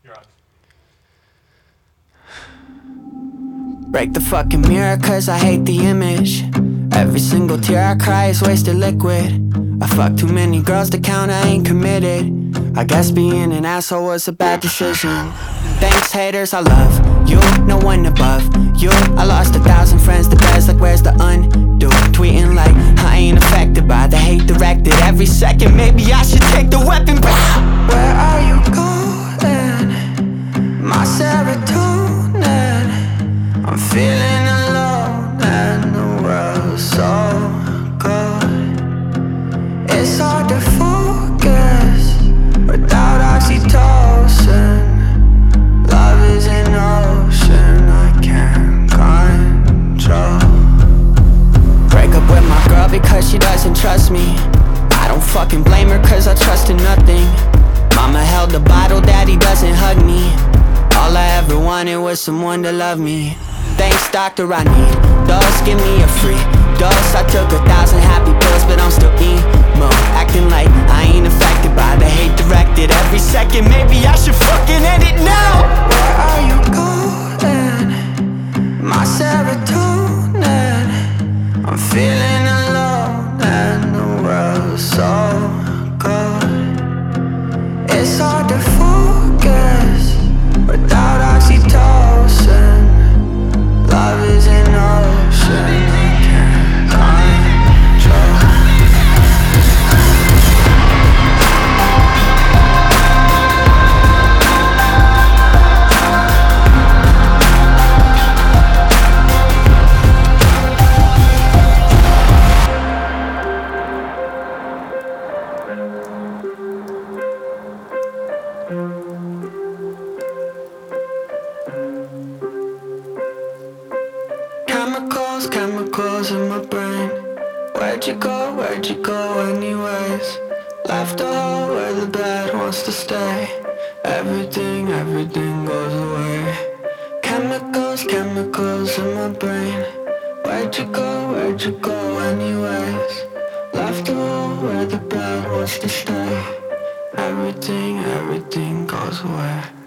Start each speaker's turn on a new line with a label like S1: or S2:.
S1: Break the fucking mirror cause I hate the image. Every single tear I cry is wasted liquid. I fucked too many girls to count, I ain't committed. I guess being an asshole was a bad decision. Thanks haters, I love you, no one above you. I lost 1,000 friends, the best, like where's the undo? Tweeting like I ain't affected by the hate directed every second. Maybe I should take the weapon back. Where are you going? My serotonin. I'm feeling alone and the world's so good. It's hard to focus without oxytocin. Love is an ocean I can't control. Break up with my girl because she doesn't trust me. I don't fucking blame her cause I trust in nothing. Mama held the bottle, daddy doesn't hug me. All I ever wanted was someone to love me. Thanks doctor, I need those, give me a free dose. I took 1,000 happy pills but I'm still emo. Acting like I ain't affected by the hate directed every second. Maybe I should fucking end it now. Where are you going? My serotonin. I'm feeling alone and the world's so good. It's hard to focus without oxytocin. Love is an ocean I can't control. Chemicals, chemicals in my brain. Where'd you go anyways? Left a hole where the bad wants to stay. Everything, everything goes away. Chemicals, chemicals in my brain. Where'd you go anyways? Left a hole where the bad wants to stay. Everything, everything goes away.